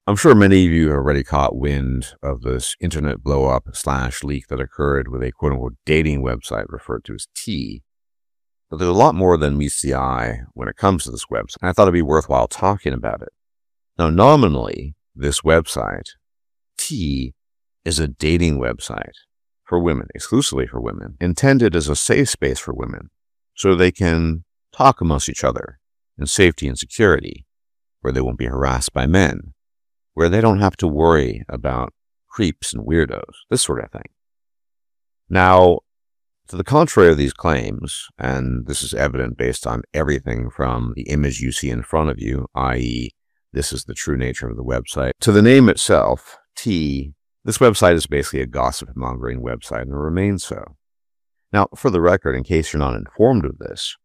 I'm sure many of you have already caught wind of this internet blow up / leak that occurred with a quote unquote dating website referred to as T. But there's a lot more than meets the eye when it comes to this website. And I thought it'd be worthwhile talking about it. Now, nominally, this website, T, is a dating website for women, exclusively for women, intended as a safe space for women so they can talk amongst each other in safety and security, where they won't be harassed by men, where they don't have to worry about creeps and weirdos, this sort of thing. Now, to the contrary of these claims, and this is evident based on everything from the image you see in front of you, i.e., this is the true nature of the website, to the name itself, T, this website is basically a gossip-mongering website and remains so. Now, for the record, in case you're not informed of this,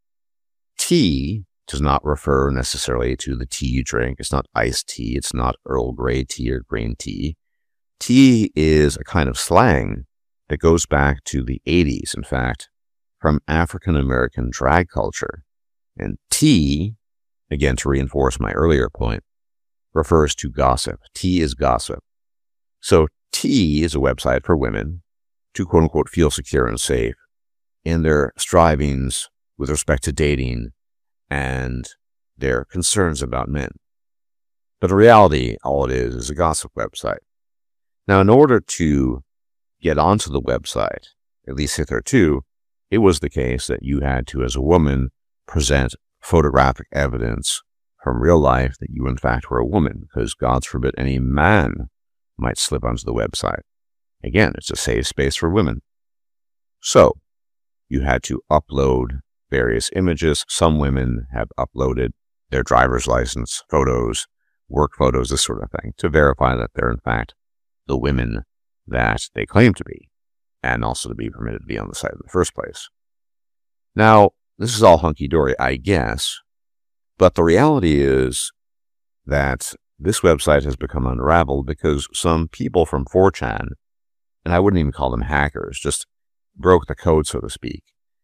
T does not refer necessarily to the tea you drink. It's not iced tea. It's not Earl Grey tea or green tea. Tea is a kind of slang that goes back to the 80s, in fact, from African-American drag culture. And tea, again, to reinforce my earlier point, refers to gossip. Tea is gossip. So T is a website for women to quote-unquote feel secure and safe in their strivings with respect to dating and their concerns about men. But in reality, all it is a gossip website. Now, in order to get onto the website, at least hitherto, it was the case that you had to, as a woman, present photographic evidence from real life that you, in fact, were a woman, because God forbid any man might slip onto the website. Again, it's a safe space for women. So, you had to upload various images. Some women have uploaded their driver's license photos, work photos, this sort of thing, to verify that they're, in fact, the women that they claim to be, and also to be permitted to be on the site in the first place. Now, this is all hunky-dory, I guess, but the reality is that this website has become unraveled because some people from 4chan, and I wouldn't even call them hackers, just broke the code, so to speak.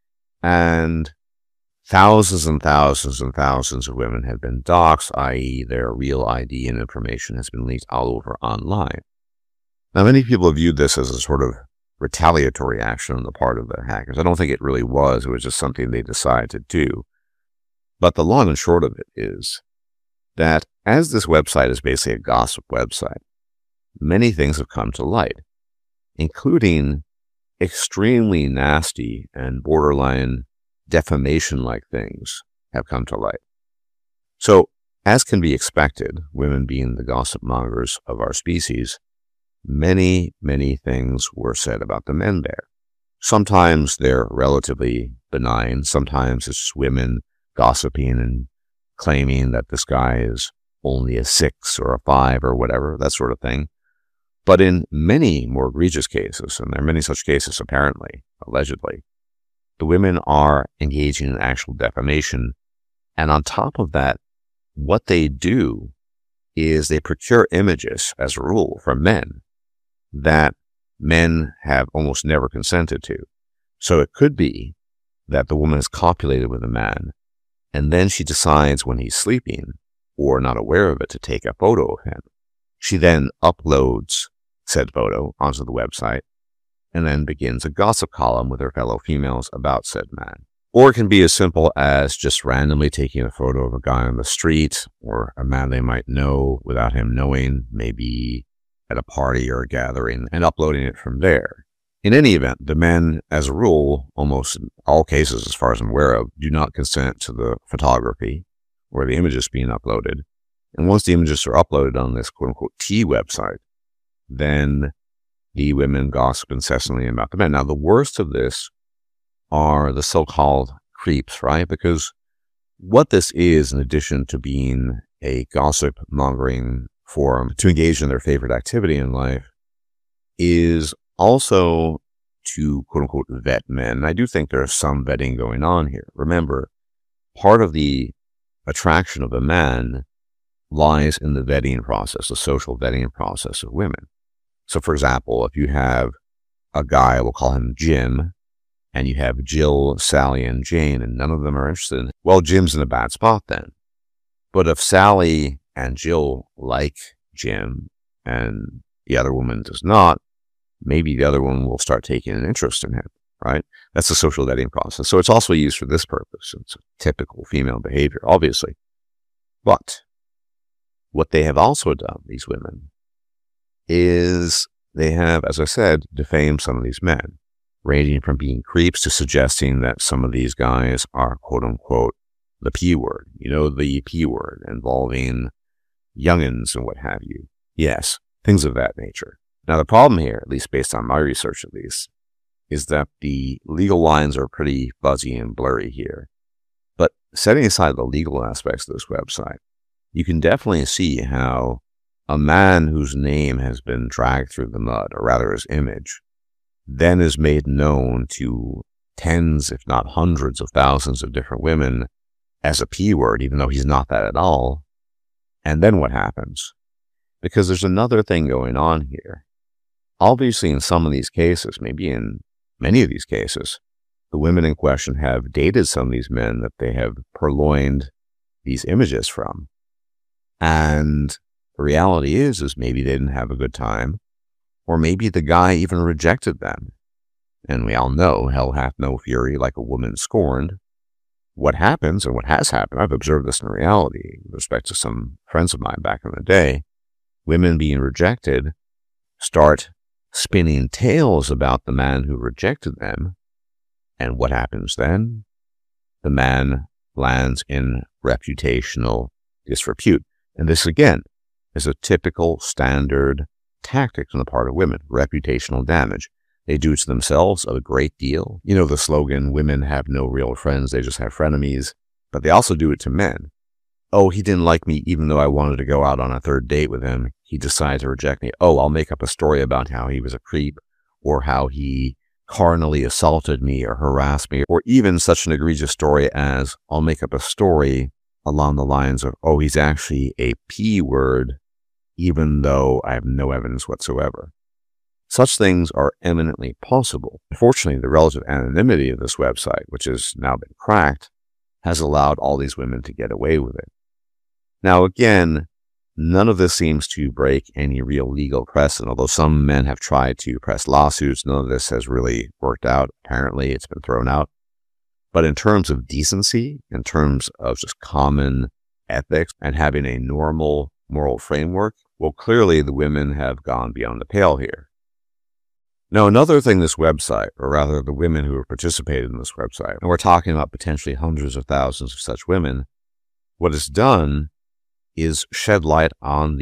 And thousands and thousands and thousands of women have been doxxed, i.e. their real ID and information has been leaked all over online. Now, many people have viewed this as a sort of retaliatory action on the part of the hackers. I don't think it really was. It was just something they decided to do. But the long and short of it is that as this website is basically a gossip website, many things have come to light, including extremely nasty and borderline defamation-like things have come to light. So, as can be expected, women being the gossip mongers of our species, many, many things were said about the men there. Sometimes they're relatively benign. Sometimes it's just women gossiping and claiming that this guy is only a 6 or a 5 or whatever, that sort of thing. But in many more egregious cases, and there are many such cases apparently, allegedly, the women are engaging in actual defamation. And on top of that, what they do is they procure images, as a rule, from men that men have almost never consented to. So it could be that the woman is copulated with a man, and then she decides when he's sleeping or not aware of it to take a photo of him. She then uploads said photo onto the website and then begins a gossip column with her fellow females about said man. Or it can be as simple as just randomly taking a photo of a guy on the street or a man they might know without him knowing, maybe at a party or a gathering, and uploading it from there. In any event, the men, as a rule, almost in all cases as far as I'm aware of, do not consent to the photography or the images being uploaded. And once the images are uploaded on this quote-unquote T website, then the women gossip incessantly about the men. Now, the worst of this are the so-called creeps, right? Because what this is, in addition to being a gossip-mongering forum to engage in their favorite activity in life, is also to quote-unquote vet men. And I do think there's some vetting going on here. Remember, part of the attraction of a man lies in the vetting process, the social vetting process of women. So, for example, if you have a guy, we'll call him Jim, and you have Jill, Sally, and Jane, and none of them are interested, well, Jim's in a bad spot then. But if Sally and Jill like Jim and the other woman does not, maybe the other one will start taking an interest in him, right? That's the social vetting process. So it's also used for this purpose. It's a typical female behavior, obviously. But what they have also done, these women, is they have, as I said, defamed some of these men, ranging from being creeps to suggesting that some of these guys are, quote unquote, the P word. You know, the P word involving youngins and what have you. Yes, things of that nature. Now, the problem here, at least based on my research at least, is that the legal lines are pretty fuzzy and blurry here. But setting aside the legal aspects of this website, you can definitely see how a man whose name has been dragged through the mud, or rather his image, then is made known to tens, if not hundreds of thousands of different women as a P word, even though he's not that at all. And then what happens? Because there's another thing going on here. Obviously, in some of these cases, maybe in many of these cases, the women in question have dated some of these men that they have purloined these images from. And the reality is maybe they didn't have a good time, or maybe the guy even rejected them. And we all know hell hath no fury like a woman scorned. What happens, and what has happened, I've observed this in reality with respect to some friends of mine back in the day, women being rejected start spinning tales about the man who rejected them. And what happens then? The man lands in reputational disrepute. And this, again, is a typical standard tactic on the part of women, reputational damage. They do to themselves a great deal. You know the slogan, women have no real friends, they just have frenemies. But they also do it to men. Oh, he didn't like me even though I wanted to go out on a third date with him. He decided to reject me. Oh, I'll make up a story about how he was a creep, or how he carnally assaulted me or harassed me, or even such an egregious story as I'll make up a story along the lines of, oh, he's actually a P word, even though I have no evidence whatsoever. Such things are eminently possible. Unfortunately, the relative anonymity of this website, which has now been cracked, has allowed all these women to get away with it. Now, again, none of this seems to break any real legal precedent. Although some men have tried to press lawsuits, none of this has really worked out. Apparently, it's been thrown out. But in terms of decency, in terms of just common ethics and having a normal moral framework, well, clearly the women have gone beyond the pale here. Now, another thing this website, or rather the women who have participated in this website, and we're talking about potentially hundreds of thousands of such women, what it's done is shed light on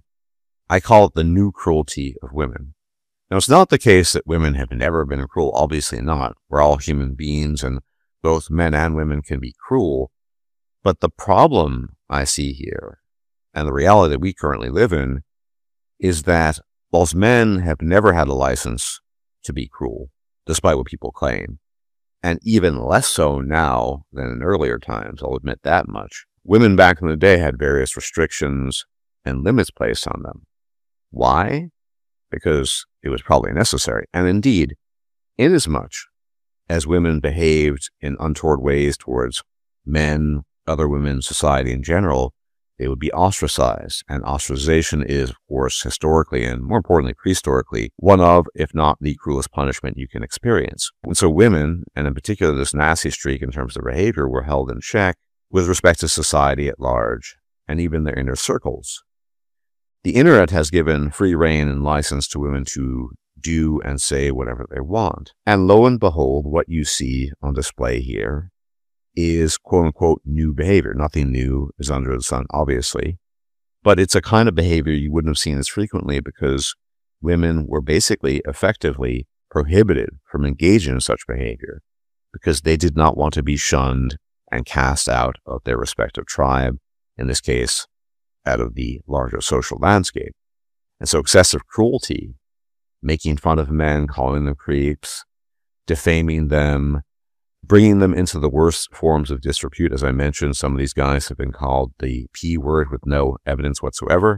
I call it the new cruelty of women. Now, it's not the case that women have never been cruel. Obviously not. We're all human beings, and both men and women can be cruel. But the problem I see here, and the reality that we currently live in, is that whilst men have never had a license to be cruel, despite what people claim, and even less so now than in earlier times, I'll admit that much, women back in the day had various restrictions and limits placed on them. Why? Because it was probably necessary. And indeed, inasmuch as women behaved in untoward ways towards men, other women, society in general, they would be ostracized. And ostracization is, of course, historically and more importantly, prehistorically, one of, if not the cruelest punishment you can experience. And so women, and in particular this nasty streak in terms of behavior, were held in check with respect to society at large and even their inner circles. The internet has given free rein and license to women to do and say whatever they want. And lo and behold, what you see on display here is quote-unquote new behavior. Nothing new is under the sun, obviously. But it's a kind of behavior you wouldn't have seen as frequently because women were basically effectively prohibited from engaging in such behavior because they did not want to be shunned and cast out of their respective tribe, in this case, out of the larger social landscape. And so excessive cruelty, making fun of men, calling them creeps, defaming them, bringing them into the worst forms of disrepute. As I mentioned, some of these guys have been called the P word with no evidence whatsoever.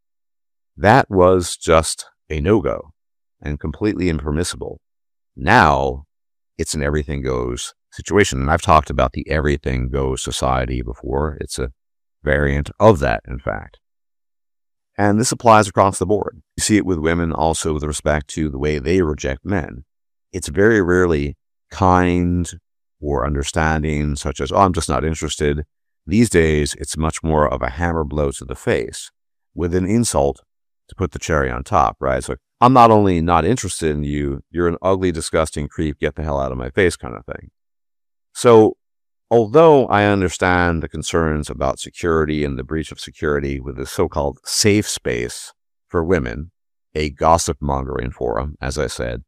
That was just a no-go and completely impermissible. Now, it's an everything goes situation. And I've talked about the everything goes society before. It's a variant of that, in fact. And this applies across the board. You see it with women also with respect to the way they reject men. It's very rarely kind or understanding, such as, oh, I'm just not interested. These days, it's much more of a hammer blow to the face with an insult to put the cherry on top, right? It's like, I'm not only not interested in you, you're an ugly, disgusting creep, get the hell out of my face kind of thing. So although I understand the concerns about security and the breach of security with the so-called safe space for women, a gossip mongering forum, as I said,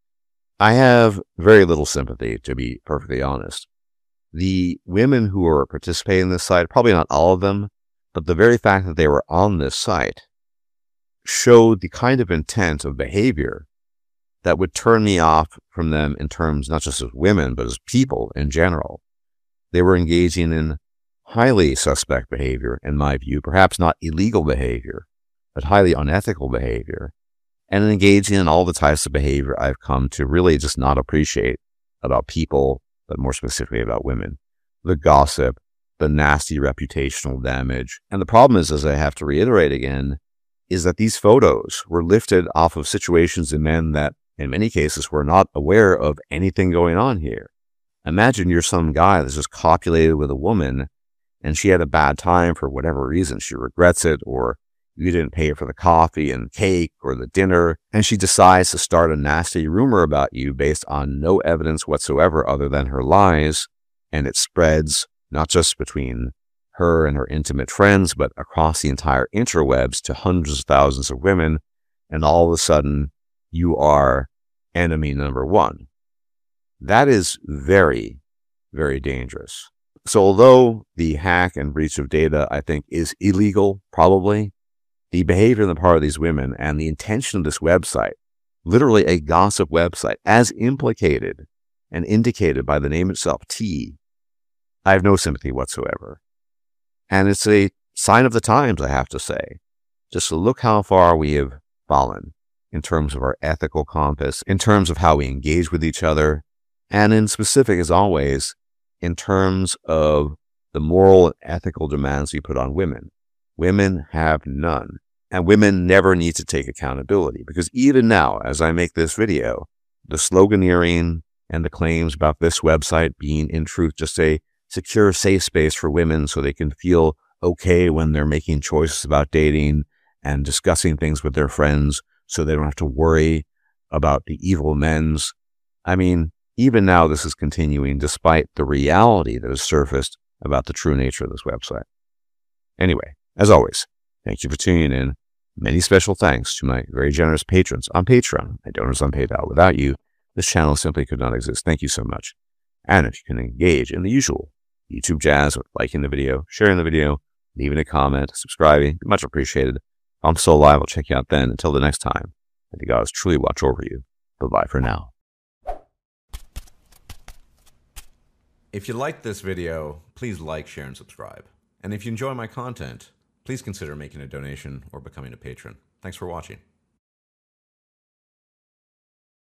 I have very little sympathy, to be perfectly honest. The women who are participating in this site, probably not all of them, but the very fact that they were on this site showed the kind of intent of behavior that would turn me off from them in terms not just as women, but as people in general. They were engaging in highly suspect behavior, in my view, perhaps not illegal behavior, but highly unethical behavior, and engaging in all the types of behavior I've come to really just not appreciate about people, but more specifically about women. The gossip, the nasty reputational damage. And the problem is, as I have to reiterate again, is that these photos were lifted off of situations in men that, in many cases, were not aware of anything going on here. Imagine you're some guy that's just copulated with a woman and she had a bad time for whatever reason. She regrets it, or you didn't pay for the coffee and cake or the dinner, and she decides to start a nasty rumor about you based on no evidence whatsoever other than her lies, and it spreads not just between her and her intimate friends, but across the entire interwebs to hundreds of thousands of women, and all of a sudden, you are enemy number one. That is very, very dangerous. So although the hack and breach of data, I think, is illegal, probably, the behavior on the part of these women and the intention of this website, literally a gossip website, as implicated and indicated by the name itself, T, I have no sympathy whatsoever. And it's a sign of the times, I have to say. Just look how far we have fallen in terms of our ethical compass, in terms of how we engage with each other, and in specific, as always, in terms of the moral and ethical demands we put on women. Women have none, and women never need to take accountability, because even now, as I make this video, the sloganeering and the claims about this website being, in truth, just a secure, safe space for women so they can feel okay when they're making choices about dating and discussing things with their friends so they don't have to worry about the evil men's. I mean, even now, this is continuing despite the reality that has surfaced about the true nature of this website. Anyway, as always, thank you for tuning in. Many special thanks to my very generous patrons on Patreon and donors on PayPal. Without you, this channel simply could not exist. Thank you so much. And if you can engage in the usual YouTube jazz with liking the video, sharing the video, leaving a comment, subscribing, much appreciated. If I'm still alive, I'll check you out then. Until the next time, may the gods truly watch over you. Bye-bye for now. If you liked this video, please like, share, and subscribe. And if you enjoy my content, please consider making a donation or becoming a patron. Thanks for watching.